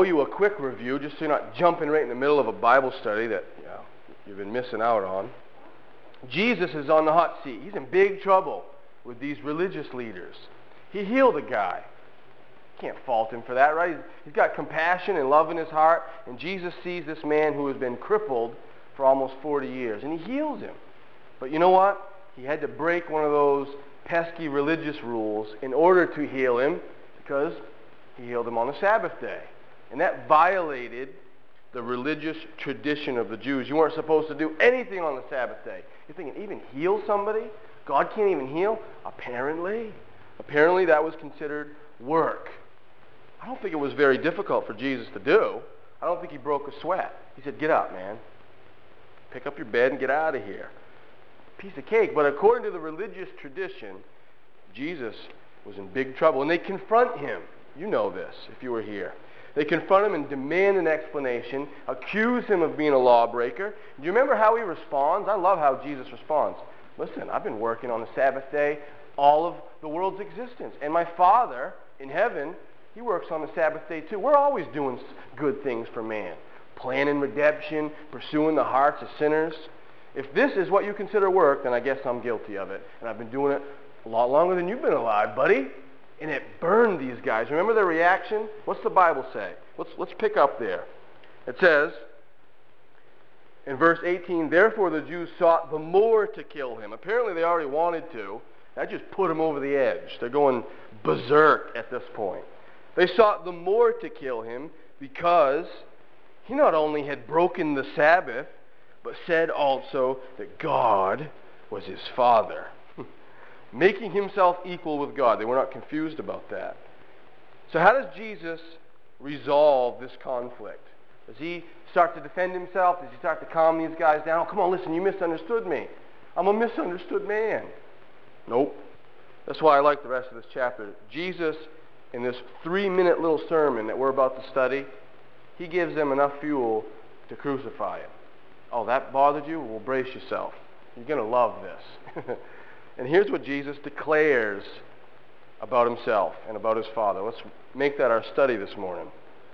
owe you a quick review, just so you're not jumping right in the middle of a Bible study that you've been missing out on. Jesus is on the hot seat. He's in big trouble with these religious leaders. He healed a guy. Can't fault him for that, right? He's got compassion and love in his heart, and Jesus sees this man who has been crippled for almost 40 years, and he heals him. But you know what? He had to break one of those pesky religious rules in order to heal him, because he healed him on the Sabbath day. And that violated the religious tradition of the Jews. You weren't supposed to do anything on the Sabbath day. You're thinking, even heal somebody? God can't even heal? Apparently that was considered work. I don't think it was very difficult for Jesus to do. I don't think he broke a sweat. He said, get up, man. Pick up your bed and get out of here. Piece of cake. But according to the religious tradition, Jesus was in big trouble. And they confront him. You know this if you were here. They confront him and demand an explanation, accuse him of being a lawbreaker. Do you remember how he responds? I love how Jesus responds. Listen, I've been working on the Sabbath day all of the world's existence. And my Father in heaven, he works on the Sabbath day too. We're always doing good things for man. Planning redemption, pursuing the hearts of sinners. If this is what you consider work, then I guess I'm guilty of it. And I've been doing it a lot longer than you've been alive, buddy. And it burned these guys. Remember their reaction? What's the Bible say? Let's pick up there. It says, in verse 18, therefore the Jews sought the more to kill him. Apparently they already wanted to. That just put him over the edge. They're going berserk at this point. They sought the more to kill him because he not only had broken the Sabbath, but said also that God was his Father, making himself equal with God. They were not confused about that. So how does Jesus resolve this conflict? Does he start to defend himself? Does he start to calm these guys down? Oh, come on, listen, you misunderstood me. I'm a misunderstood man. Nope. That's why I like the rest of this chapter. Jesus, in this 3-minute little sermon that we're about to study, he gives them enough fuel to crucify him. Oh, that bothered you? Well, brace yourself. You're going to love this. And here's what Jesus declares about himself and about his Father. Let's make that our study this morning.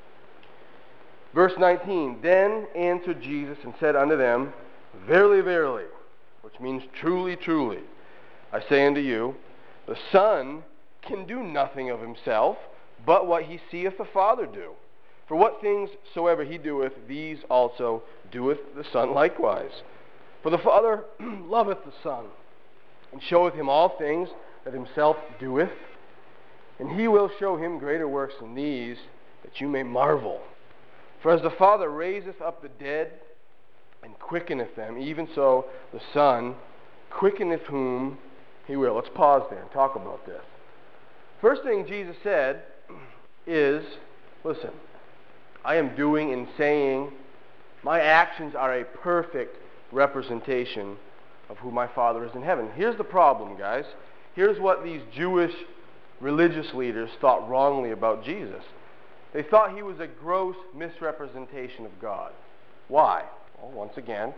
Verse 19, then answered Jesus and said unto them, verily, verily, which means truly, truly, I say unto you, the Son can do nothing of himself, but what he seeth the Father do. For what things soever he doeth, these also doeth the Son likewise. For the Father loveth the Son, and showeth him all things that himself doeth, and he will show him greater works than these, that you may marvel. For as the Father raiseth up the dead, and quickeneth them, even so the Son quickeneth whom he will. Let's pause there and talk about this. First thing Jesus said is, listen, I am doing and saying, my actions are a perfect representation of who my Father is in heaven. Here's the problem, guys. Here's what these Jewish religious leaders thought wrongly about Jesus. They thought he was a gross misrepresentation of God. Why? Well, once again,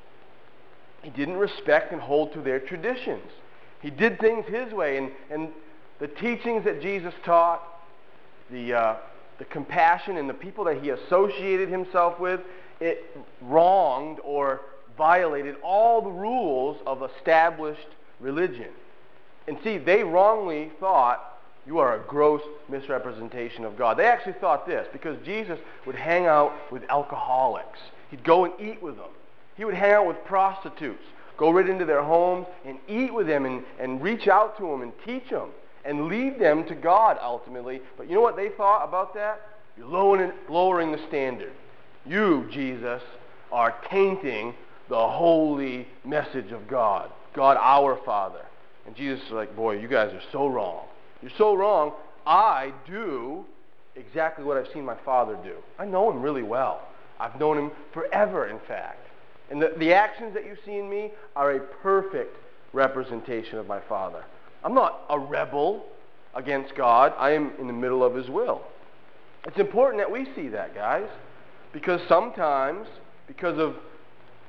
he didn't respect and hold to their traditions. He did things his way, and the teachings that Jesus taught, the compassion and the people that he associated himself with, it wronged or violated all the rules of established religion. And see, they wrongly thought you are a gross misrepresentation of God. They actually thought this, because Jesus would hang out with alcoholics. He'd go and eat with them. He would hang out with prostitutes, go right into their homes and eat with them and reach out to them and teach them and lead them to God ultimately. But you know what they thought about that? You're lowering the standard. You, Jesus, are tainting the holy message of God, God our Father. And Jesus is like, boy, you guys are so wrong. You're so wrong. I do exactly what I've seen my Father do. I know him really well. I've known him forever, in fact. And the actions that you see in me are a perfect representation of my Father. I'm not a rebel against God. I am in the middle of his will. It's important that we see that, guys, because sometimes, because of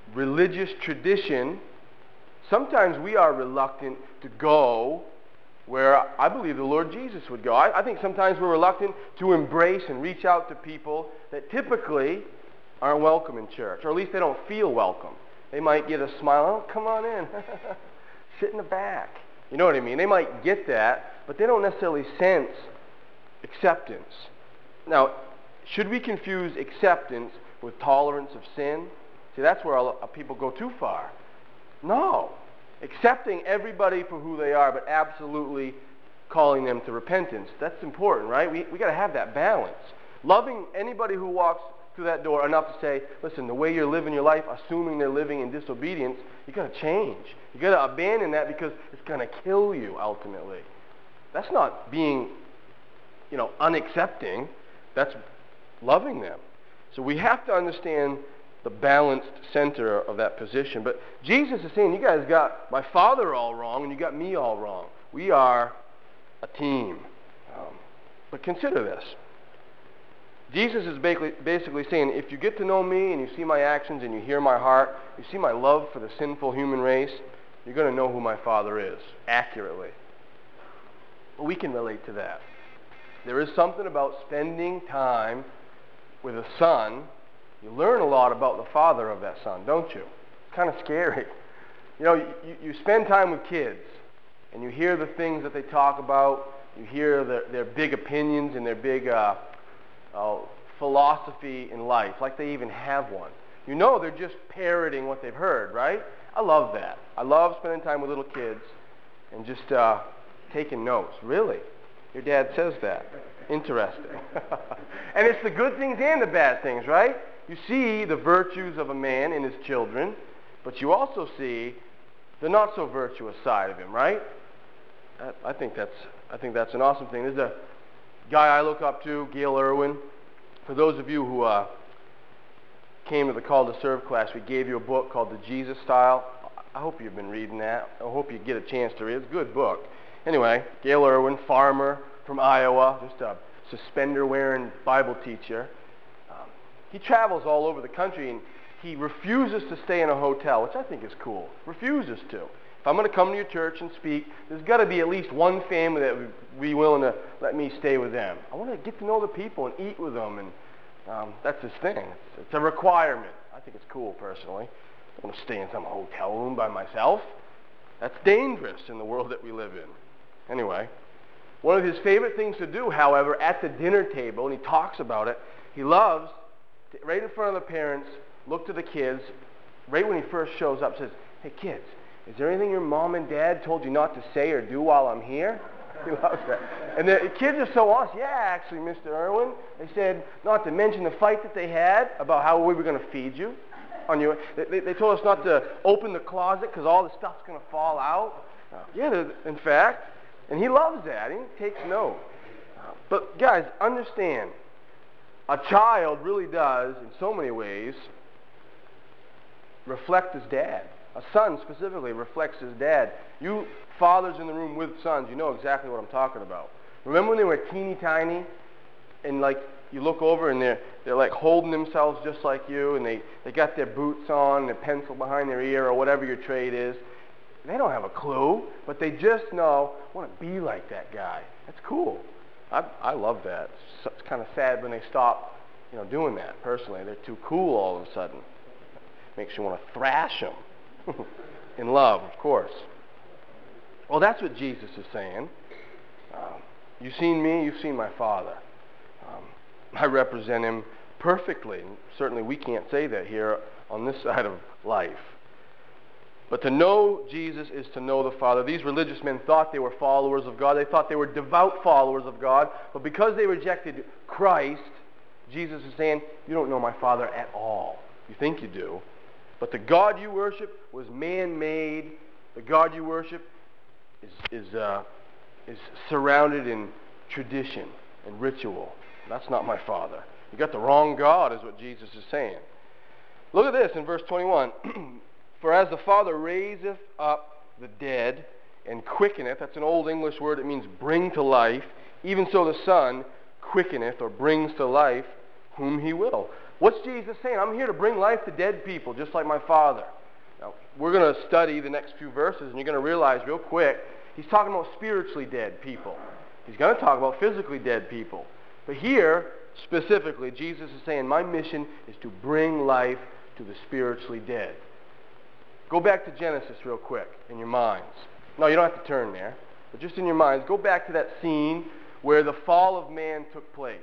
religious tradition, sometimes we are reluctant to go where I believe the Lord Jesus would go. I think sometimes we're reluctant to embrace and reach out to people that typically aren't welcome in church, or at least they don't feel welcome. They might get a smile, oh, come on in, sit in the back. You know what I mean? They might get that, but they don't necessarily sense acceptance. Now, should we confuse acceptance with tolerance of sin? See, that's where people go too far. No. Accepting everybody for who they are, but absolutely calling them to repentance. That's important, right? We got to have that balance. Loving anybody who walks through that door enough to say, listen, the way you're living your life, assuming they're living in disobedience, you got to change. You got to abandon that because it's going to kill you ultimately. That's not being, unaccepting. That's loving them. So we have to understand the balanced center of that position. But Jesus is saying, you guys got my Father all wrong and you got me all wrong. We are a team. But consider this. Jesus is basically saying, if you get to know me and you see my actions and you hear my heart, you see my love for the sinful human race, you're going to know who my Father is, accurately. Well, we can relate to that. There is something about spending time with a son. You learn a lot about the father of that son, don't you? It's kind of scary. You spend time with kids, and you hear the things that they talk about. You hear their big opinions and their big philosophy in life, like they even have one. They're just parroting what they've heard, right? I love that. I love spending time with little kids and just taking notes. Really? Your dad says that. Interesting. And it's the good things and the bad things, right? You see the virtues of a man in his children, but you also see the not so virtuous side of him, right? I think that's an awesome thing. There's a guy I look up to, Gail Irwin. For those of you who came to the Call to Serve class, we gave you a book called The Jesus Style. I hope you've been reading that. I hope you get a chance to read it. It's a good book. Anyway, Gail Irwin, farmer from Iowa, just a suspender-wearing Bible teacher. He travels all over the country, and he refuses to stay in a hotel, which I think is cool. Refuses to. If I'm going to come to your church and speak, there's got to be at least one family that would be willing to let me stay with them. I want to get to know the people and eat with them, and that's his thing. It's a requirement. I think it's cool, personally. I don't want to stay in some hotel room by myself. That's dangerous in the world that we live in. Anyway, one of his favorite things to do, however, at the dinner table, and he talks about it, he loves to, right in front of the parents, look to the kids, right when he first shows up, says, hey kids, is there anything your mom and dad told you not to say or do while I'm here? He loves that. And the kids are so honest. Yeah, actually, Mr. Irwin, they said not to mention the fight that they had about how we were going to feed you. They told us not to open the closet because all the stuff's going to fall out. Yeah, in fact. And he loves that. He takes note. But guys, understand, a child really does, in so many ways, reflect his dad. A son specifically reflects his dad. You fathers in the room with sons, you know exactly what I'm talking about. Remember when they were teeny tiny, and you look over and they're like holding themselves just like you, and they got their boots on, and a pencil behind their ear, or whatever your trade is. They don't have a clue, but they just know, I want to be like that guy. That's cool. I love that. It's kind of sad when they stop, doing that. Personally, they're too cool all of a sudden. Makes you want to thrash them. In love, of course. Well, that's what Jesus is saying. You've seen me, you've seen my Father. I represent him perfectly. And certainly we can't say that here on this side of life. But to know Jesus is to know the Father. These religious men thought they were followers of God. They thought they were devout followers of God. But because they rejected Christ, Jesus is saying, you don't know my Father at all. You think you do. But the God you worship was man-made. The God you worship is surrounded in tradition and ritual. That's not my Father. You got the wrong God, is what Jesus is saying. Look at this in verse 21. For as the Father raiseth up the dead and quickeneth, that's an old English word, it means bring to life, even so the Son quickeneth or brings to life whom he will. What's Jesus saying? I'm here to bring life to dead people, just like my Father. Now, we're going to study the next few verses, and you're going to realize real quick He's talking about spiritually dead people. He's going to talk about physically dead people. But here, specifically, Jesus is saying, my mission is to bring life to the spiritually dead. Go back to Genesis real quick in your minds. No, you don't have to turn there. But just in your minds, go back to that scene where the fall of man took place.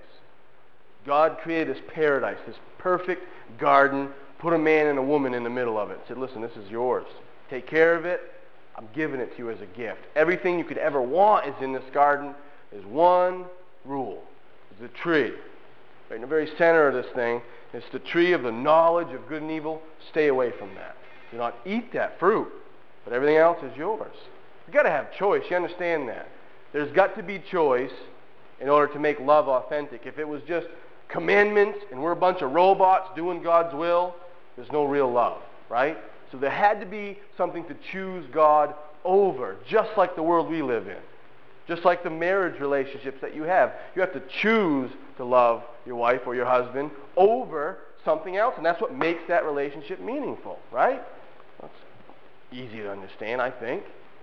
God created this paradise, this perfect garden, put a man and a woman in the middle of it. Said, listen, this is yours. Take care of it. I'm giving it to you as a gift. Everything you could ever want is in this garden. There's one rule. It's a tree. Right in the very center of this thing, it's the tree of the knowledge of good and evil. Stay away from that. Do not eat that fruit. But everything else is yours. You've got to have choice. You understand that? There's got to be choice in order to make love authentic. If it was just commandments and we're a bunch of robots doing God's will, there's no real love, right? So there had to be something to choose God over, just like the world we live in. Just like the marriage relationships that you have. You have to choose to love your wife or your husband over something else, and that's what makes that relationship meaningful, right? That's easy to understand, I think.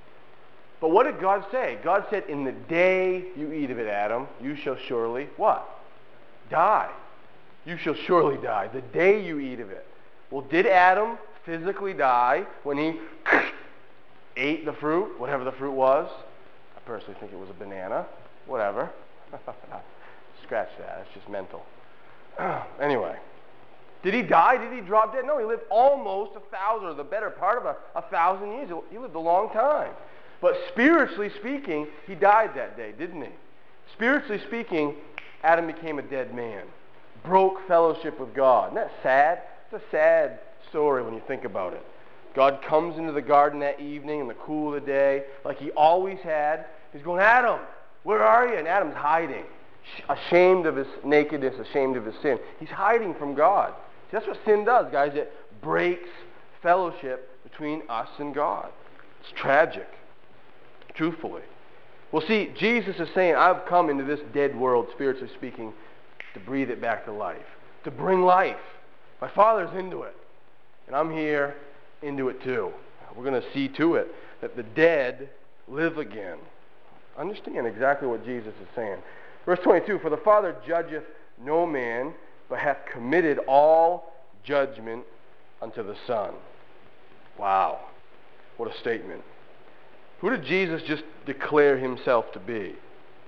But what did God say? God said, in the day you eat of it, Adam, you shall surely, what? Die. You shall surely die. The day you eat of it. Well, did Adam physically die when he ate the fruit, whatever the fruit was? I personally think it was a banana. Whatever. Scratch that. It's just mental. Anyway. Did he die? Did he drop dead? No, he lived almost 1,000, or the better part of 1,000 years. He lived a long time. But spiritually speaking, he died that day, didn't he? Spiritually speaking, Adam became a dead man. Broke fellowship with God. Isn't that sad? It's a sad story when you think about it. God comes into the garden that evening in the cool of the day, like he always had. He's going, Adam, where are you? And Adam's hiding, ashamed of his nakedness, ashamed of his sin. He's hiding from God. See, that's what sin does, guys. It breaks fellowship between us and God. It's tragic, truthfully. Well, see, Jesus is saying, I've come into this dead world, spiritually speaking, to breathe it back to life, to bring life. My Father's into it, and I'm here into it too. We're going to see to it that the dead live again. Understand exactly what Jesus is saying. Verse 22, for the Father judgeth no man, but hath committed all judgment unto the Son. Wow. What a statement. Who did Jesus just declare himself to be?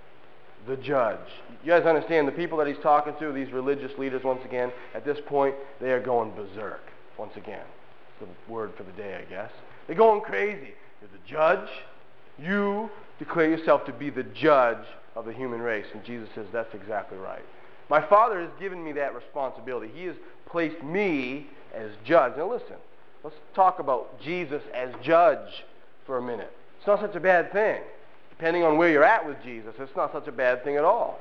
The judge. You guys understand, the people that he's talking to, these religious leaders, once again, at this point, they are going berserk. Once again. It's the word for the day, I guess. They're going crazy. You're the judge. You declare yourself to be the judge of the human race. And Jesus says, that's exactly right. My Father has given me that responsibility. He has placed me as judge. Now listen, let's talk about Jesus as judge for a minute. It's not such a bad thing. Depending on where you're at with Jesus, it's not such a bad thing at all.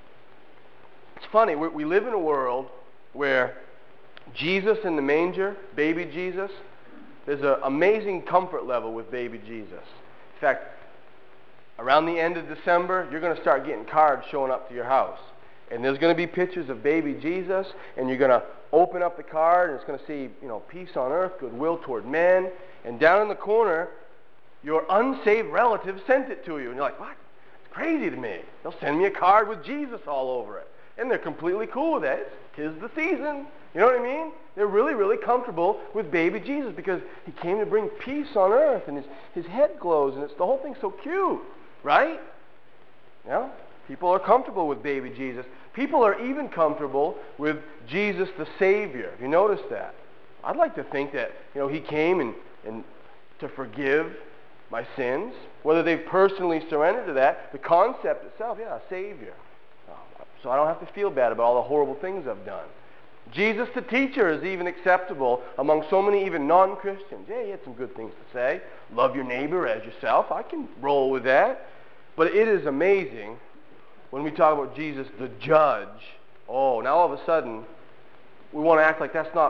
It's funny, we live in a world where Jesus in the manger, baby Jesus, there's an amazing comfort level with baby Jesus. In fact, around the end of December, you're going to start getting cards showing up to your house. And there's going to be pictures of baby Jesus, and you're going to open up the card, and it's going to say, peace on earth, goodwill toward men. And down in the corner, your unsaved relative sent it to you. And you're like, what? It's crazy to me. They'll send me a card with Jesus all over it. And they're completely cool with it. 'Tis the season. You know what I mean? They're really, really comfortable with baby Jesus because he came to bring peace on earth, and his head glows, and the whole thing's so cute, right? People are comfortable with baby Jesus. People are even comfortable with Jesus the Savior. Have you noticed that? I'd like to think that, he came and to forgive my sins, whether they've personally surrendered to that, the concept itself, a Savior. So I don't have to feel bad about all the horrible things I've done. Jesus the teacher is even acceptable among so many even non-Christians. Yeah, he had some good things to say. Love your neighbor as yourself. I can roll with that. But it is amazing when we talk about Jesus the judge. Oh, now all of a sudden we want to act like that's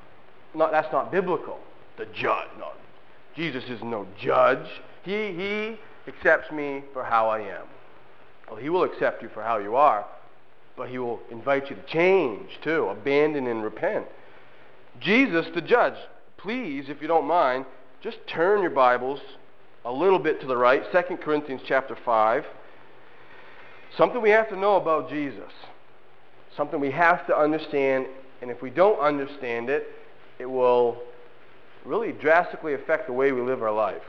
not biblical. The judge. No, Jesus is no judge. He accepts me for how I am. Well, he will accept you for how you are, but he will invite you to change too, abandon and repent. Jesus the judge. Please, if you don't mind, just turn your Bibles a little bit to the right, 2 Corinthians chapter 5. Something we have to know about Jesus. Something we have to understand, and if we don't understand it, it will really drastically affect the way we live our life.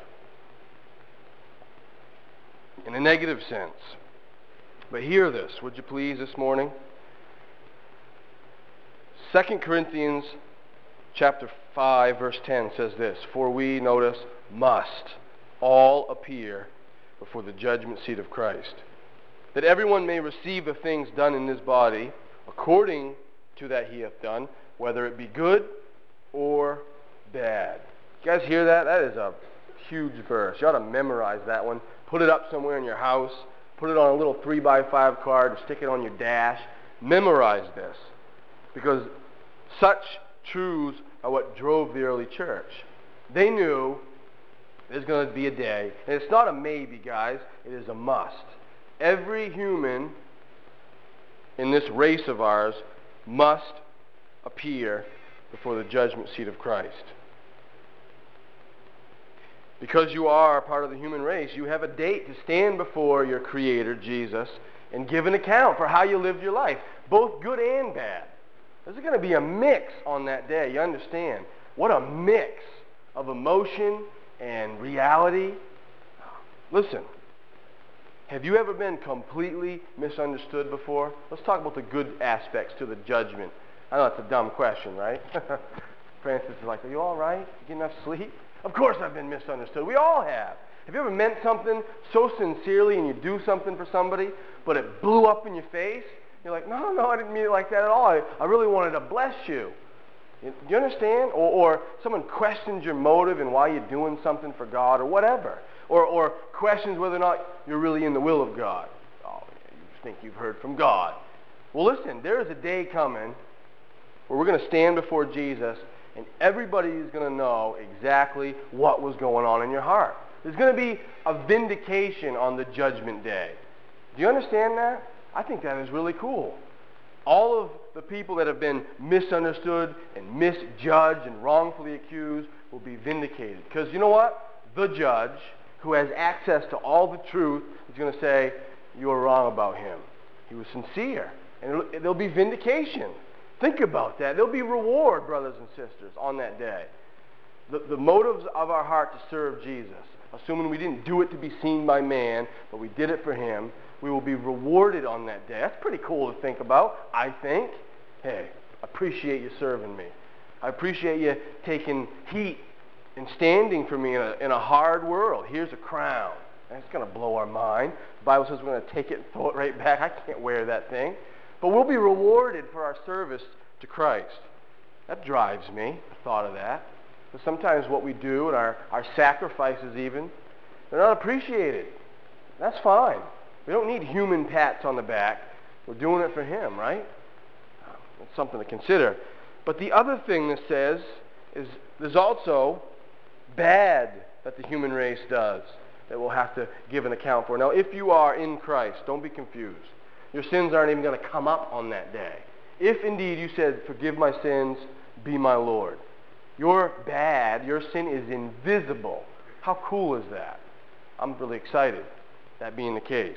In a negative sense. But hear this, would you please, this morning? 2 Corinthians chapter 5, verse 10 says this, "For we, notice, must all appear before the judgment seat of Christ, that everyone may receive the things done in his body according to that he hath done, whether it be good or bad." You guys hear that? That is a huge verse. You ought to memorize that one. Put it up somewhere in your house. Put it on a little 3x5 card or stick it on your dash. Memorize this, because such truths are what drove the early church. They knew there's going to be a day, and it's not a maybe, guys. It is a must. Every human in this race of ours must appear before the judgment seat of Christ. Because you are part of the human race, you have a date to stand before your Creator, Jesus, and give an account for how you lived your life, both good and bad. There's going to be a mix on that day, you understand? What a mix of emotion and reality. Listen, have you ever been completely misunderstood before? Let's talk about the good aspects to the judgment. I know that's a dumb question, right? Francis is like, "Are you all right? You get enough sleep?" Of course I've been misunderstood. We all have. Have you ever meant something so sincerely and you do something for somebody, but it blew up in your face? You're like, no, I didn't mean it like that at all. I really wanted to bless you. Do you understand? Or someone questions your motive and why you're doing something for God or whatever. Or questions whether or not you're really in the will of God. Oh, you think you've heard from God. Well, listen, there is a day coming where we're going to stand before Jesus, and everybody is going to know exactly what was going on in your heart. There's going to be a vindication on the judgment day. Do you understand that? I think that is really cool. All of the people that have been misunderstood and misjudged and wrongfully accused will be vindicated. Because you know what? The judge, who has access to all the truth, is going to say, "You were wrong about him. He was sincere." And there'll be vindication. Think about that. There'll be reward, brothers and sisters, on that day. The motives of our heart to serve Jesus, assuming we didn't do it to be seen by man, but we did it for him, we will be rewarded on that day. That's pretty cool to think about, I think. Hey, I appreciate you serving me. I appreciate you taking heat and standing for me in a hard world. Here's a crown. That's going to blow our mind. The Bible says we're going to take it and throw it right back. I can't wear that thing. But we'll be rewarded for our service to Christ. That drives me, the thought of that. But sometimes what we do, and our sacrifices even, they're not appreciated. That's fine. We don't need human pats on the back. We're doing it for him, right? That's something to consider. But the other thing this says is there's also bad that the human race does that we'll have to give an account for. Now, if you are in Christ, don't be confused. Your sins aren't even going to come up on that day. If indeed you said, "Forgive my sins, be my Lord," your bad, your sin is invisible. How cool is that? I'm really excited, that being the case.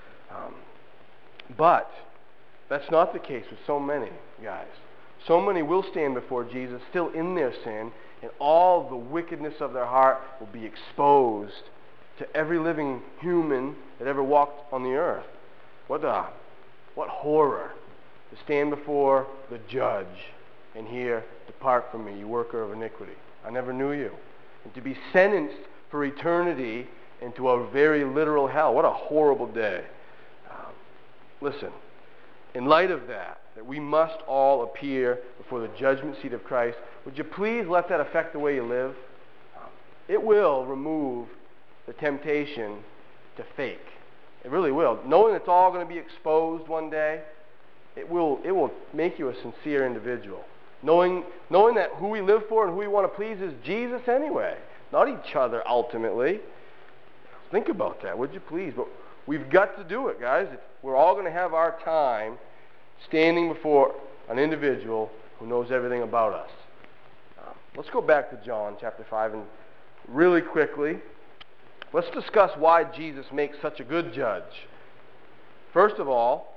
But that's not the case with so many guys. So many will stand before Jesus still in their sin, and all the wickedness of their heart will be exposed to every living human that ever walked on the earth. What horror to stand before the judge and hear, "Depart from me, you worker of iniquity. I never knew you." And to be sentenced for eternity into a very literal hell. What a horrible day. Listen, in light of that we must all appear before the judgment seat of Christ, would you please let that affect the way you live? It will remove the temptation to fake. It really will. Knowing it's all going to be exposed one day, it will make you a sincere individual. Knowing that who we live for and who we want to please is Jesus anyway, not each other ultimately. Think about that, would you please? But we've got to do it, guys. We're all going to have our time standing before an individual who knows everything about us. Let's go back to John chapter 5 and really quickly, Let's discuss why Jesus makes such a good judge. First of all,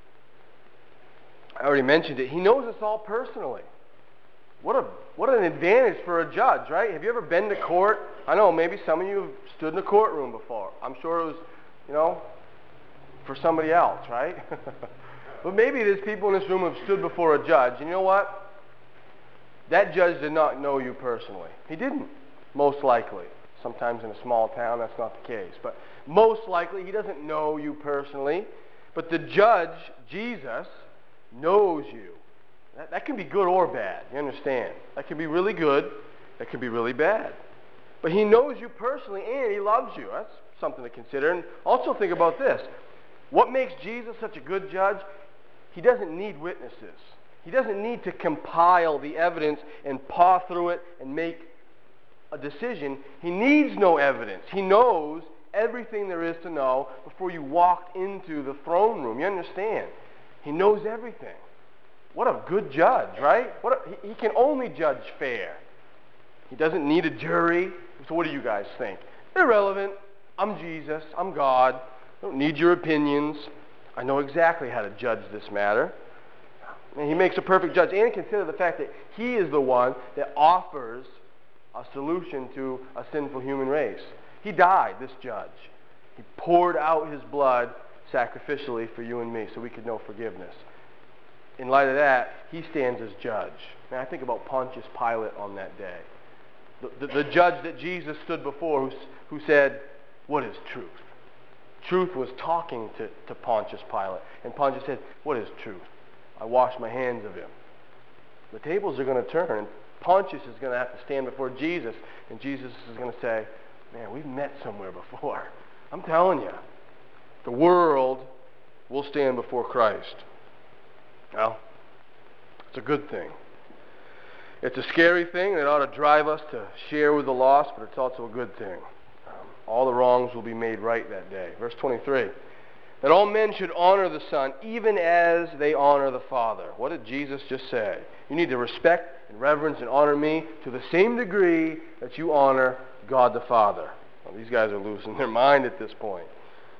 I already mentioned it, he knows us all personally. What an advantage for a judge, right? Have you ever been to court? I know maybe some of you have stood in a courtroom before. I'm sure it was, for somebody else, right? But maybe there's people in this room who have stood before a judge. And you know what? That judge did not know you personally. He didn't, most likely. Sometimes in a small town, that's not the case. But most likely, he doesn't know you personally. But the judge, Jesus, knows you. That can be good or bad, you understand? That can be really good, that can be really bad. But he knows you personally and he loves you. That's something to consider. And also think about this. What makes Jesus such a good judge? He doesn't need witnesses. He doesn't need to compile the evidence and paw through it and make a decision. He needs no evidence. He knows everything there is to know before you walked into the throne room. You understand? He knows everything. What a good judge, right? He can only judge fair. He doesn't need a jury. So what do you guys think? Irrelevant. I'm Jesus. I'm God. I don't need your opinions. I know exactly how to judge this matter. And he makes a perfect judge. And consider the fact that he is the one that offers a solution to a sinful human race. He died, this judge. He poured out his blood sacrificially for you and me so we could know forgiveness. In light of that, he stands as judge. And I think about Pontius Pilate on that day. The judge that Jesus stood before who said, "What is truth?" Truth was talking to Pontius Pilate. And Pontius said, "What is truth? I wash my hands of him." The tables are going to turn. And Pontius is going to have to stand before Jesus. And Jesus is going to say, "Man, we've met somewhere before." I'm telling you, the world will stand before Christ. Well, it's a good thing. It's a scary thing that ought to drive us to share with the lost, but it's also a good thing. All the wrongs will be made right that day. Verse 23, that all men should honor the Son, even as they honor the Father. What did Jesus just say? You need to respect and reverence and honor me to the same degree that you honor God the Father. Well, these guys are losing their mind at this point.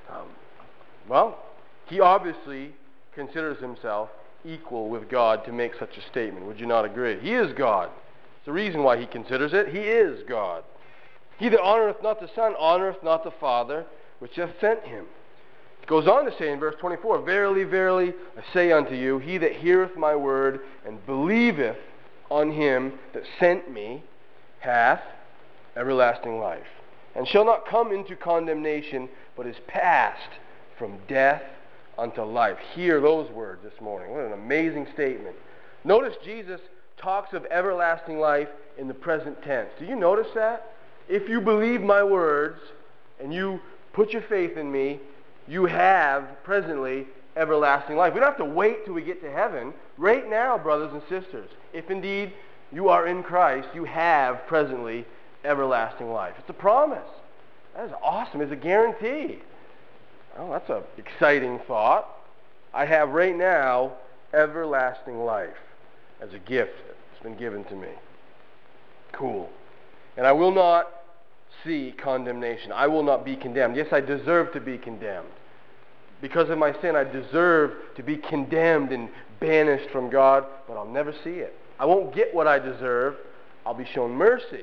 He obviously considers himself equal with God to make such a statement. Would you not agree? He is God. It's the reason why he considers it. He is God. He that honoreth not the Son honoreth not the Father which hath sent him. It goes on to say in verse 24, Verily, verily, I say unto you, he that heareth my word and believeth on him that sent me hath everlasting life, and shall not come into condemnation, but is passed from death unto life. Hear those words this morning. What an amazing statement. Notice Jesus talks of everlasting life in the present tense. Do you notice that? If you believe my words and you put your faith in me, you have presently everlasting life. We don't have to wait till we get to heaven. Right now, brothers and sisters, if indeed you are in Christ, you have presently everlasting life. It's a promise. That is awesome. It's a guarantee. Well, that's an exciting thought. I have right now everlasting life as a gift that's been given to me. Cool. And I will not see condemnation. I will not be condemned. Yes, I deserve to be condemned. Because of my sin, I deserve to be condemned and banished from God, but I'll never see it. I won't get what I deserve. I'll be shown mercy.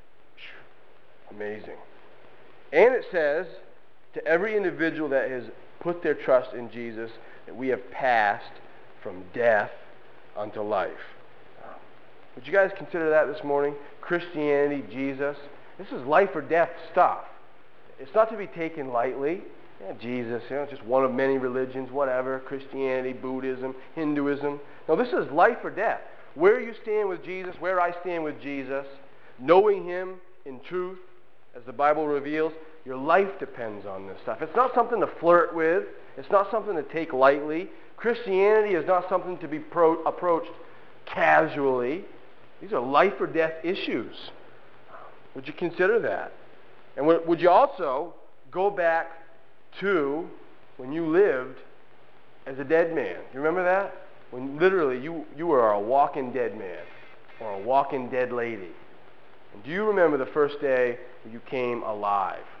Amazing. And it says, to every individual that has put their trust in Jesus, that we have passed from death unto life. Would you guys consider that this morning? Christianity, Jesus. This is life or death stuff. It's not to be taken lightly. Yeah, Jesus, just one of many religions, whatever. Christianity, Buddhism, Hinduism. No, this is life or death. Where you stand with Jesus, where I stand with Jesus, knowing him in truth, as the Bible reveals, your life depends on this stuff. It's not something to flirt with. It's not something to take lightly. Christianity is not something to be approached casually. These are life or death issues. Would you consider that? And would you also go back to when you lived as a dead man? You remember that? When literally you were a walking dead man or a walking dead lady. And do you remember the first day when you came alive?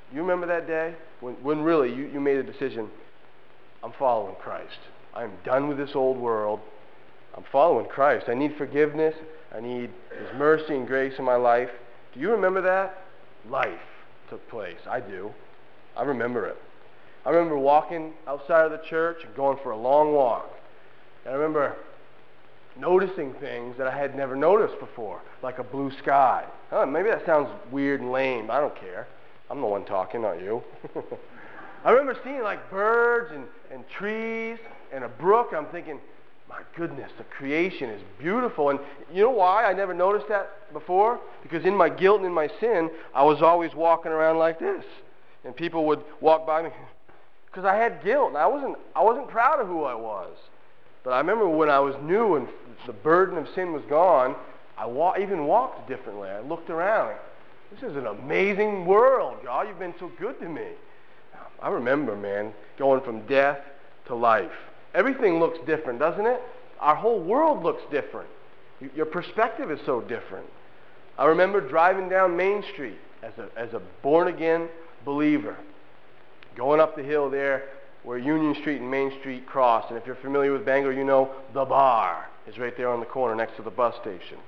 You remember that day? When really you made a decision, I'm following Christ. I'm done with this old world. I'm following Christ. I need forgiveness. I need His mercy and grace in my life. Do you remember that? Life took place. I do. I remember it. I remember walking outside of the church and going for a long walk. And I remember noticing things that I had never noticed before, like a blue sky. Maybe that sounds weird and lame. I don't care. I'm the one talking, not you. I remember seeing like birds and trees and a brook. I'm thinking, my goodness, the creation is beautiful. And you know why I never noticed that before? Because in my guilt and in my sin, I was always walking around like this. And people would walk by me because I had guilt. And I wasn't proud of who I was. But I remember when I was new and the burden of sin was gone, I even walked differently. I looked around. This is an amazing world, God. You've been so good to me. I remember, man, going from death to life. Everything looks different, doesn't it? Our whole world looks different. Your perspective is so different. I remember driving down Main Street as a born-again believer, going up the hill there where Union Street and Main Street cross. And if you're familiar with Bangor, you know the bar is right there on the corner next to the bus station.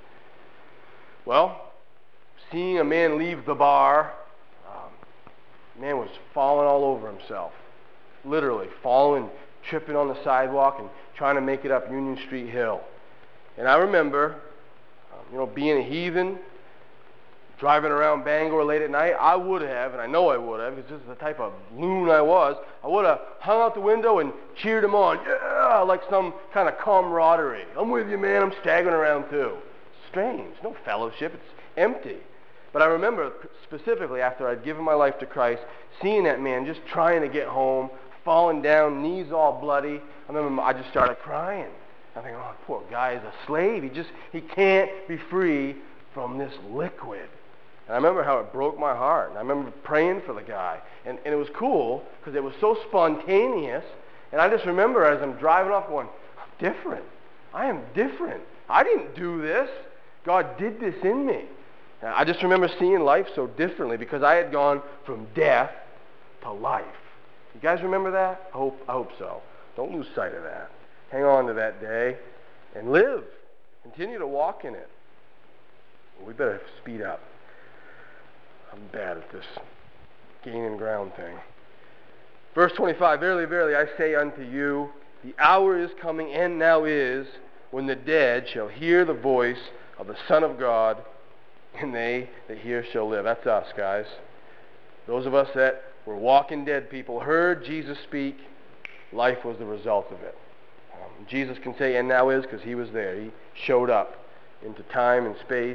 Well, seeing a man leave the bar, man was falling all over himself. Literally falling, tripping on the sidewalk and trying to make it up Union Street Hill. And I remember, being a heathen, driving around Bangor late at night. I would have, and I know I would have, because this is the type of loon I was, I would have hung out the window and cheered him on. Yeah, like some kind of camaraderie. I'm with you, man. I'm staggering around too. Strange. No fellowship. It's empty. But I remember specifically after I'd given my life to Christ, seeing that man just trying to get home, falling down, knees all bloody. I remember I just started crying. I think, oh, poor guy is a slave. He can't be free from this liquid. And I remember how it broke my heart. And I remember praying for the guy. And it was cool because it was so spontaneous. And I just remember as I'm driving off going, I'm different. I am different. I didn't do this. God did this in me. And I just remember seeing life so differently because I had gone from death to life. You guys remember that? I hope so. Don't lose sight of that. Hang on to that day and live. Continue to walk in it. Well, we better speed up. I'm bad at this gaining ground thing. Verse 25, Verily, verily, I say unto you, the hour is coming, and now is, when the dead shall hear the voice of the Son of God, and they that hear shall live. That's us, guys. Those of us that were walking dead people heard Jesus speak. Life was the result of it. Jesus can say, and now is, because he was there. He showed up into time and space.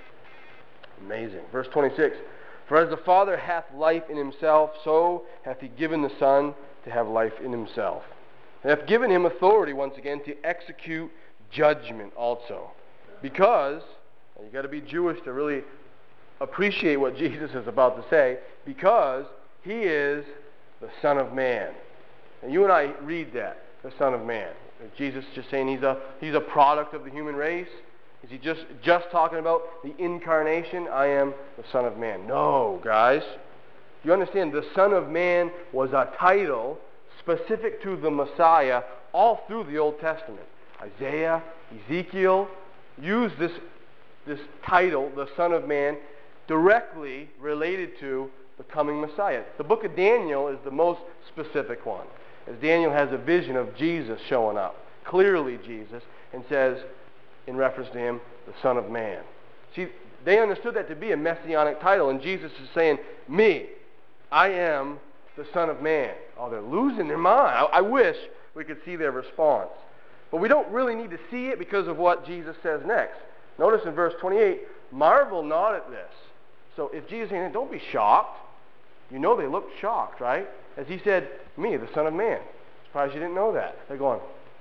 Amazing. Verse 26, For as the Father hath life in himself, so hath he given the Son to have life in himself. And hath given him authority, once again, to execute judgment also. Because, and you've got to be Jewish to really appreciate what Jesus is about to say, because he is the Son of Man. And you and I read that, the Son of Man. Is Jesus just saying he's a product of the human race? Is he just talking about the incarnation? I am the Son of Man. No, guys. You understand, the Son of Man was a title specific to the Messiah all through the Old Testament. Isaiah, Ezekiel used this title, the Son of Man, directly related to the coming Messiah. The book of Daniel is the most specific one, as Daniel has a vision of Jesus showing up, clearly Jesus, and says, in reference to him, the Son of Man. See, they understood that to be a messianic title, and Jesus is saying, me, I am the Son of Man. Oh, they're losing their mind. I wish we could see their response. But we don't really need to see it because of what Jesus says next. Notice in verse 28, marvel not at this. So if Jesus is saying, don't be shocked. You know they looked shocked, right? As he said, me, the Son of Man. Surprised you didn't know that. They're going,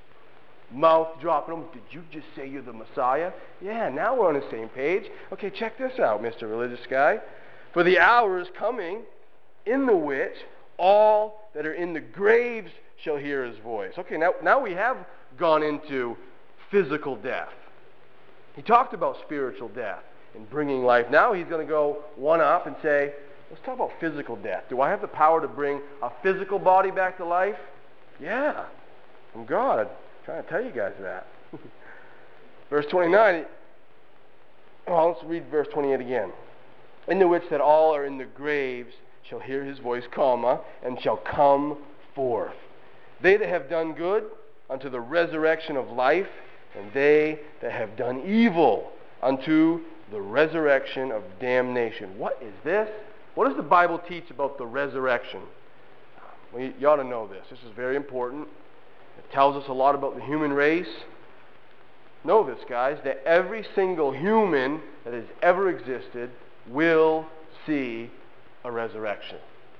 mouth dropping them. Did you just say you're the Messiah? Yeah, now we're on the same page. Okay, check this out, Mr. Religious Guy. For the hour is coming, in the which all that are in the graves shall hear his voice. Okay, now we have gone into physical death. He talked about spiritual death and bringing life. Now he's going to go one up and say, Let's talk about physical death. Do I have the power to bring a physical body back to life? Yeah, from God. I'm trying to tell you guys that. Verse 29, well, let's read verse 28 again. In the which that all are in the graves shall hear his voice, and shall come forth. They that have done good unto the resurrection of life, and they that have done evil unto the resurrection of damnation. What is this? What does the Bible teach about the resurrection? Well, you ought to know this. This is very important. It tells us a lot about the human race. Know this, guys, that every single human that has ever existed will see a resurrection.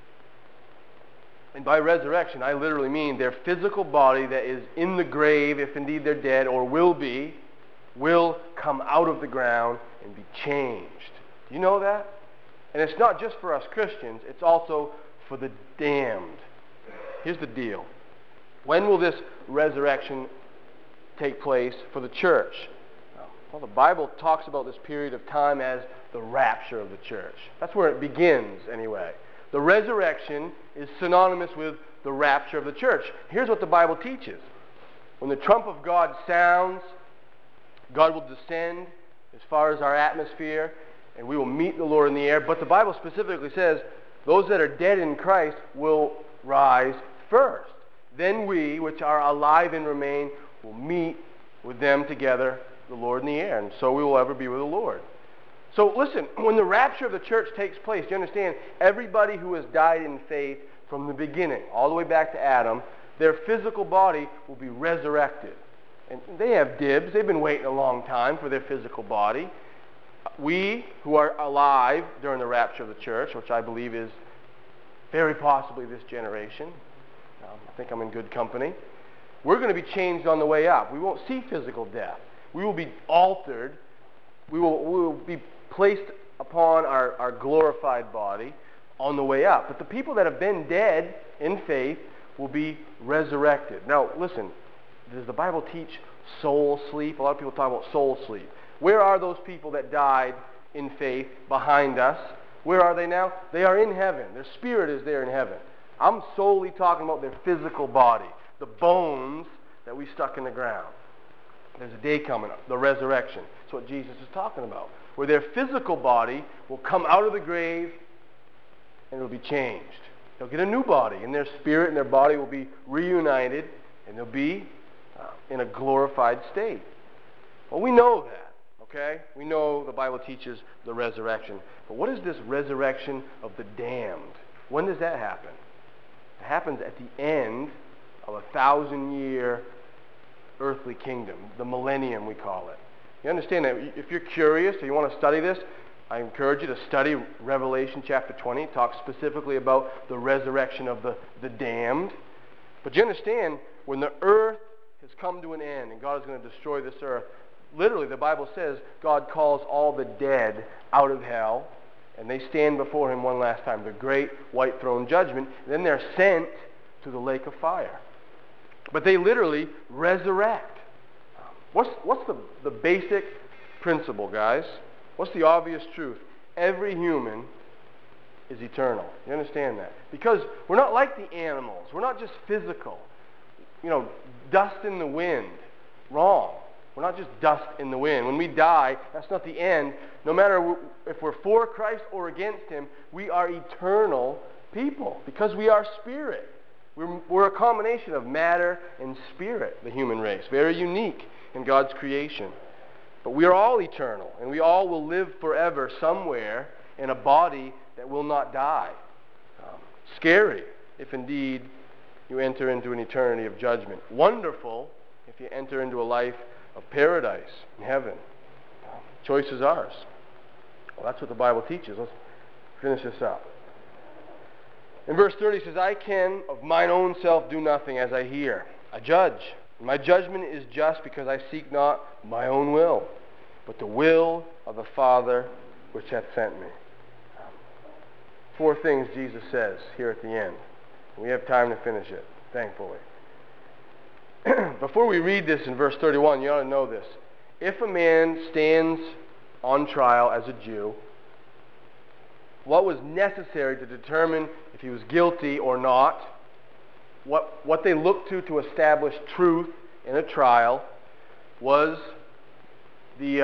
And by resurrection, I literally mean their physical body that is in the grave, if indeed they're dead, or will come out of the ground and be changed. Do you know that? And it's not just for us Christians, it's also for the damned. Here's the deal. When will this resurrection take place for the church? Well, the Bible talks about this period of time as the rapture of the church. That's where it begins, anyway. The resurrection is synonymous with the rapture of the church. Here's what the Bible teaches. When the trump of God sounds, God will descend as far as our atmosphere, and we will meet the Lord in the air. But the Bible specifically says those that are dead in Christ will rise first. Then we, which are alive and remain, will meet with them together, the Lord in the air. And so we will ever be with the Lord. So listen, when the rapture of the church takes place, you understand, everybody who has died in faith from the beginning, all the way back to Adam, their physical body will be resurrected. And they have dibs. They've been waiting a long time for their physical body. We who are alive during the rapture of the church, which I believe is very possibly this generation, I think I'm in good company, we're going to be changed on the way up. We won't see physical death. We will be altered. We will be placed upon our glorified body on the way up. But the people that have been dead in faith will be resurrected. Now, listen, does the Bible teach soul sleep? A lot of people talk about soul sleep. Where are those people that died in faith behind us? Where are they now? They are in heaven. Their spirit is there in heaven. I'm solely talking about their physical body, the bones that we stuck in the ground. There's a day coming up, the resurrection. That's what Jesus is talking about, where their physical body will come out of the grave and it will be changed. They'll get a new body, and their spirit and their body will be reunited, and they'll be in a glorified state. Well, we know that, okay? We know the Bible teaches the resurrection. But what is this resurrection of the damned? When does that happen? It happens at the end of a 1,000-year earthly kingdom, the millennium we call it. You understand that if you're curious or you want to study this, I encourage you to study Revelation chapter 20. It talks specifically about the resurrection of the damned. But you understand, when the earth has come to an end and God is going to destroy this earth, literally the Bible says God calls all the dead out of hell, and they stand before him one last time, the great white throne judgment. And then they're sent to the lake of fire. But they literally resurrect. What's the basic principle, guys? What's the obvious truth? Every human is eternal. You understand that? Because we're not like the animals. We're not just physical. You know, dust in the wind. Wrong. We're not just dust in the wind. When we die, that's not the end. No matter if we're for Christ or against him, we are eternal people because we are spirit. We're a combination of matter and spirit, the human race. Very unique in God's creation. But we are all eternal, and we all will live forever somewhere in a body that will not die. Scary, if indeed you enter into an eternity of judgment. Wonderful if you enter into a life of paradise in heaven. Choice is ours. Well, that's what the Bible teaches. Let's finish this up. In verse 30 it says, I can of mine own self do nothing as I hear. I judge. My judgment is just because I seek not my own will, but the will of the Father which hath sent me. 4 things Jesus says here at the end. We have time to finish it, thankfully. Before we read this in verse 31, you ought to know this. If a man stands on trial as a Jew, what was necessary to determine if he was guilty or not, what they looked to establish truth in a trial, was the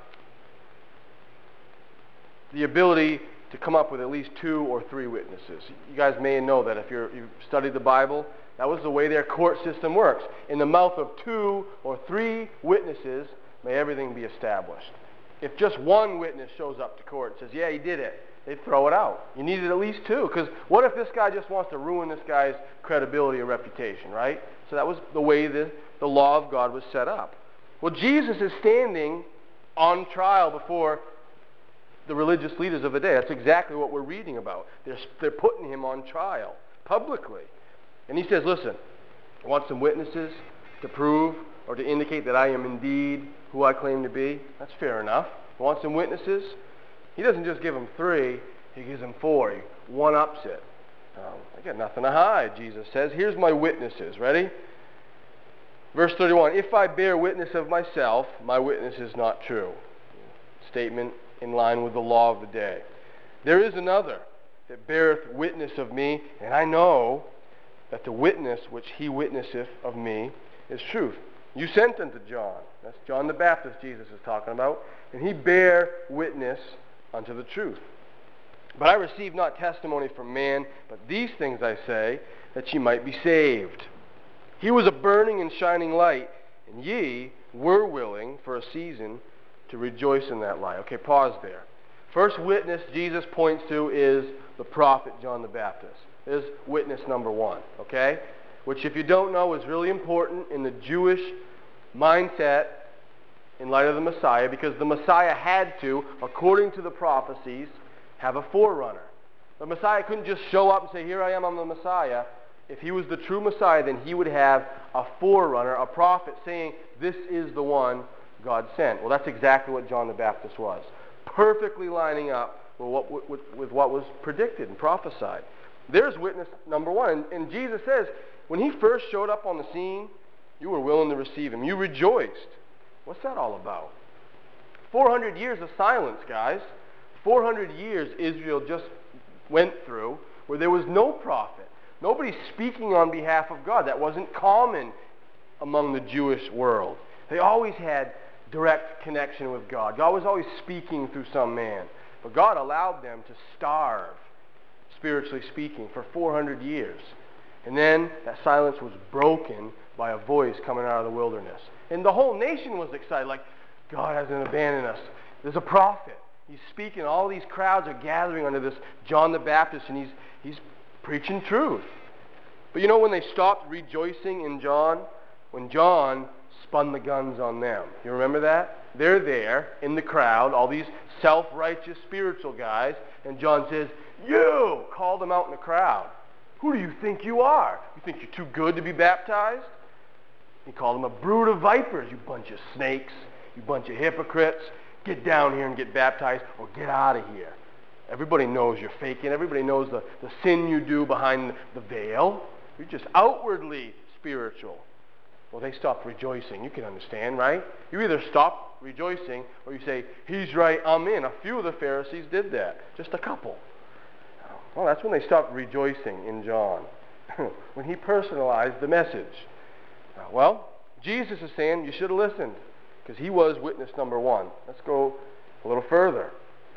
ability to come up with at least 2 or 3 witnesses. You guys may know that if you've studied the Bible, that was the way their court system works. In the mouth of 2 or 3 witnesses may everything be established. If just one witness shows up to court and says, yeah, he did it, they throw it out. You needed at least 2, because what if this guy just wants to ruin this guy's credibility or reputation, right? So that was the way the law of God was set up. Well, Jesus is standing on trial before the religious leaders of the day. That's exactly what we're reading about. They're putting him on trial publicly. And he says, listen, I want some witnesses to prove or to indicate that I am indeed who I claim to be. That's fair enough. I want some witnesses. He doesn't just give them 3, he gives them 4. He one-ups it. I got nothing to hide, Jesus says. Here's my witnesses. Ready? Verse 31, if I bear witness of myself, my witness is not true. Statement in line with the law of the day. There is another that beareth witness of me, and I know that the witness which he witnesseth of me is truth. You sent unto John. That's John the Baptist Jesus is talking about. And he bare witness unto the truth. But I received not testimony from man, but these things I say, that ye might be saved. He was a burning and shining light, and ye were willing for a season to rejoice in that light. Okay, pause there. First witness Jesus points to is the prophet John the Baptist. Is witness number 1, okay? Which, if you don't know, is really important in the Jewish mindset in light of the Messiah, because the Messiah had to, according to the prophecies, have a forerunner. The Messiah couldn't just show up and say, here I am, I'm the Messiah. If he was the true Messiah, then he would have a forerunner, a prophet, saying, this is the one God sent. Well, that's exactly what John the Baptist was. Perfectly lining up with what was predicted and prophesied. There's witness number 1. And Jesus says, when he first showed up on the scene, you were willing to receive him. You rejoiced. What's that all about? 400 years of silence, guys. 400 years Israel just went through where there was no prophet. Nobody speaking on behalf of God. That wasn't common among the Jewish world. They always had direct connection with God. God was always speaking through some man. But God allowed them to starve, spiritually speaking, for 400 years. And then that silence was broken by a voice coming out of the wilderness. And the whole nation was excited, like, God hasn't abandoned us. There's a prophet. He's speaking. All these crowds are gathering under this John the Baptist, and he's preaching truth. But you know when they stopped rejoicing in John? When John spun the guns on them. You remember that? They're there in the crowd, all these self-righteous spiritual guys, and John says, you! Called them out in the crowd. Who do you think you are? You think you're too good to be baptized? He called them a brood of vipers, you bunch of snakes, you bunch of hypocrites. Get down here and get baptized, or get out of here. Everybody knows you're faking. Everybody knows the sin you do behind the veil. You're just outwardly spiritual. Well, they stopped rejoicing. You can understand, right? You either stop rejoicing or you say, he's right, I'm in. A few of the Pharisees did that. Just a couple. Well, that's when they stopped rejoicing in John. When he personalized the message. Well, Jesus is saying you should have listened, because he was witness number 1. Let's go a little further.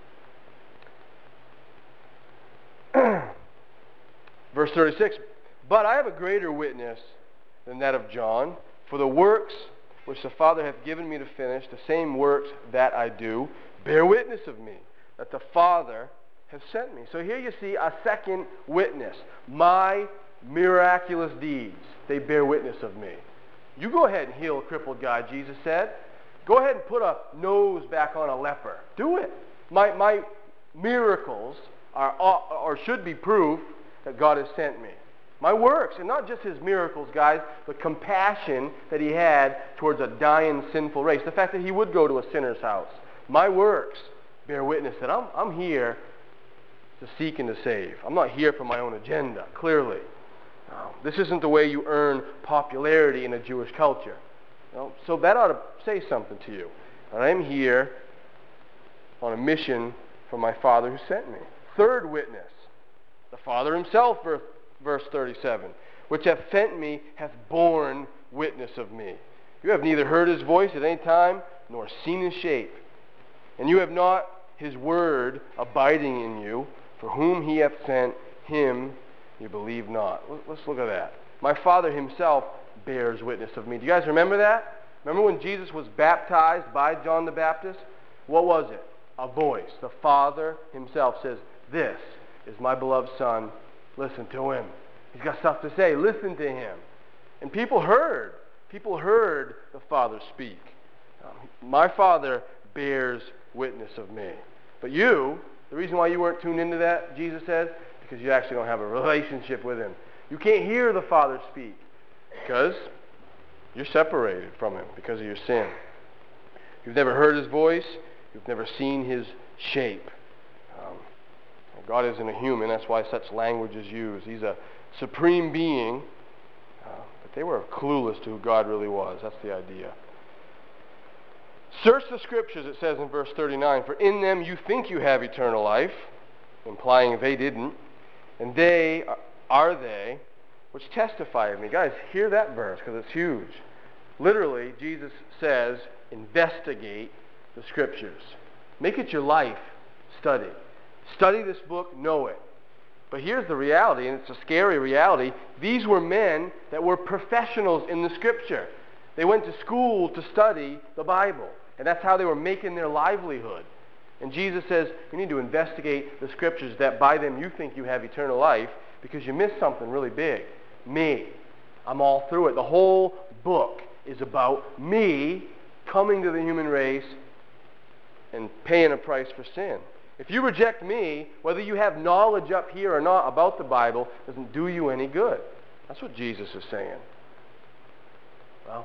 Verse 36, but I have a greater witness than that of John, for the works which the Father hath given me to finish, the same works that I do, bear witness of me, that the Father hath sent me. So here you see a second witness. My miraculous deeds, they bear witness of me. You go ahead and heal a crippled guy, Jesus said. Go ahead and put a nose back on a leper. Do it. My miracles are or should be proof that God has sent me. My works, and not just his miracles, guys, the compassion that he had towards a dying, sinful race. The fact that he would go to a sinner's house. My works bear witness that I'm here to seek and to save. I'm not here for my own agenda, clearly. This isn't the way you earn popularity in a Jewish culture. So that ought to say something to you. And I am here on a mission from my Father who sent me. third witness, the Father himself, verse 37, which hath sent me, hath borne witness of me. You have neither heard his voice at any time, nor seen his shape. And you have not his word abiding in you, for whom he hath sent, him you believe not. Let's look at that. My Father himself bears witness of me. Do you guys remember that? Remember when Jesus was baptized by John the Baptist? What was it? A voice. The Father himself says, "This is my beloved Son. Listen to him. He's got stuff to say. Listen to him." And people heard the Father speak. My Father bears witness of me. But you, the reason why you weren't tuned into that, Jesus said, because you actually don't have a relationship with him. You can't hear the Father speak because you're separated from him because of your sin. You've never heard his voice. You've never seen his shape. God isn't a human. That's why such language is used. He's a supreme being. But they were clueless to who God really was. That's the idea. Search the Scriptures, it says in verse 39, for in them you think you have eternal life, implying they didn't, and they are they which testify of me. Guys, hear that verse because it's huge. Literally, Jesus says, investigate the Scriptures. Make it your life study. Study this book, know it. But here's the reality, and it's a scary reality. These were men that were professionals in the Scripture. They went to school to study the Bible, and that's how they were making their livelihood. And Jesus says, you need to investigate the Scriptures that by them you think you have eternal life because you missed something really big. Me. I'm all through it. The whole book is about me coming to the human race and paying a price for sin. If you reject me, whether you have knowledge up here or not about the Bible, doesn't do you any good. That's what Jesus is saying. Well,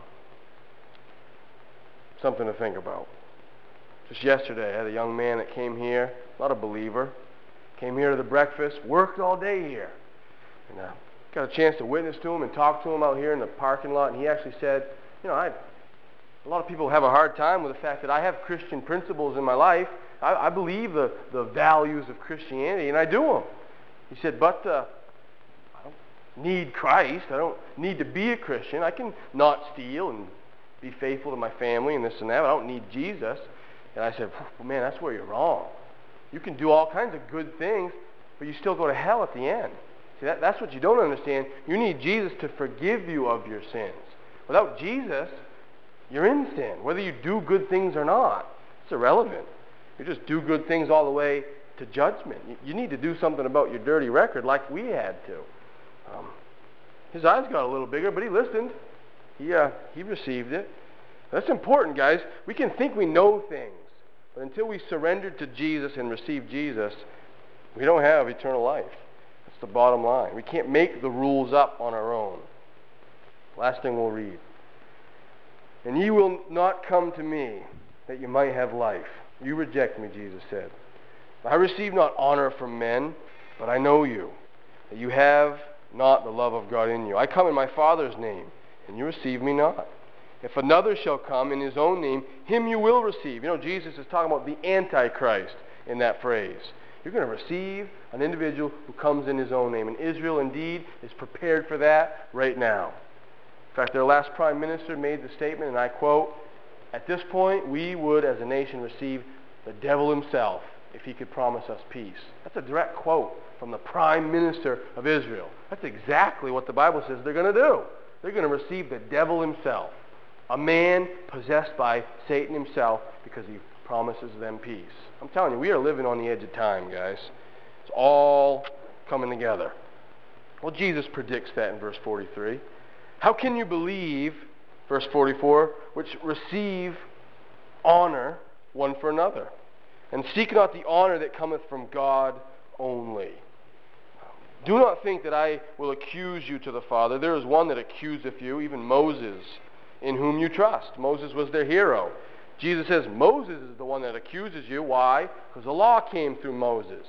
something to think about. Just yesterday, I had a young man that came here, not a believer, came here to the breakfast, worked all day here. And got a chance to witness to him and talk to him out here in the parking lot, and he actually said, you know, a lot of people have a hard time with the fact that I have Christian principles in my life. I believe the values of Christianity, and I do them. He said, but I don't need Christ. I don't need to be a Christian. I can not steal and be faithful to my family and this and that, but I don't need Jesus. And I said, well, man, that's where you're wrong. You can do all kinds of good things, but you still go to hell at the end. See, that's what you don't understand. You need Jesus to forgive you of your sins. Without Jesus, you're in sin. Whether you do good things or not, it's irrelevant. You just do good things all the way to judgment. You need to do something about your dirty record like we had to. His eyes got a little bigger, but he listened. He received it. That's important, guys. We can think we know things, but until we surrender to Jesus and receive Jesus, we don't have eternal life. That's the bottom line. We can't make the rules up on our own. Last thing we'll read. And ye will not come to me that you might have life. You reject me, Jesus said. I receive not honor from men, but I know you, that you have not the love of God in you. I come in my Father's name, and you receive me not. If another shall come in his own name, him you will receive. You know, Jesus is talking about the Antichrist in that phrase. You're going to receive an individual who comes in his own name. And Israel, indeed, is prepared for that right now. In fact, their last prime minister made the statement, and I quote, at this point, we would, as a nation, receive the devil himself if he could promise us peace. That's a direct quote from the prime minister of Israel. That's exactly what the Bible says they're going to do. They're going to receive the devil himself, a man possessed by Satan himself because he promises them peace. I'm telling you, we are living on the edge of time, guys. It's all coming together. Well, Jesus predicts that in verse 43. How can you believe, verse 44, which receive honor one for another, and seek not the honor that cometh from God only? Do not think that I will accuse you to the Father. There is one that accuseth you, even Moses, in whom you trust. Moses was their hero. Jesus says Moses is the one that accuses you. Why? Because the law came through Moses.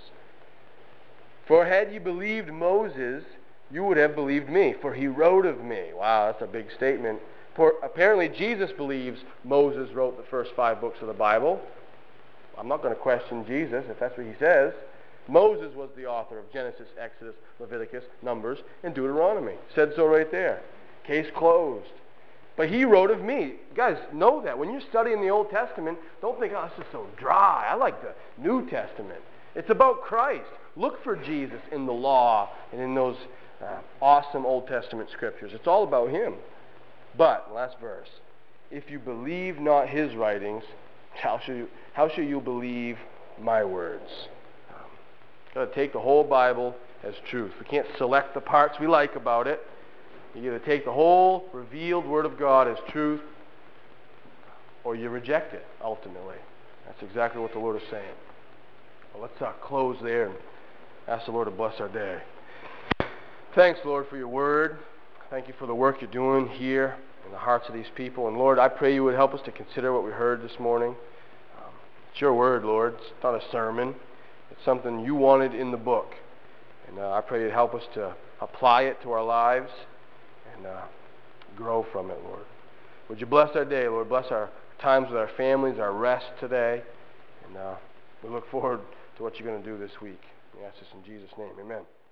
For had you believed Moses, you would have believed me, for he wrote of me. Wow, that's a big statement. For apparently Jesus believes Moses wrote the first 5 books of the Bible. I'm not going to question Jesus if that's what he says. Moses was the author of Genesis, Exodus, Leviticus, Numbers, and Deuteronomy. Said so right there. Case closed. But he wrote of me. Guys, know that. When you're studying the Old Testament, don't think, oh, this is so dry. I like the New Testament. It's about Christ. Look for Jesus in the law and in those awesome Old Testament scriptures. It's all about him. But, last verse, if you believe not his writings, how shall you believe my words? Got to take the whole Bible as truth. We can't select the parts we like about it. You got to take the whole revealed Word of God as truth, or you reject it, ultimately. That's exactly what the Lord is saying. Well, let's close there and ask the Lord to bless our day. Thanks, Lord, for your Word. Thank you for the work you're doing here in the hearts of these people. And Lord, I pray you would help us to consider what we heard this morning. It's your Word, Lord. It's not a sermon. It's something you wanted in the book. And I pray you'd help us to apply it to our lives and grow from it, Lord. Would you bless our day, Lord? Bless our times with our families, our rest today. And we look forward to what you're going to do this week. We ask this in Jesus' name. Amen.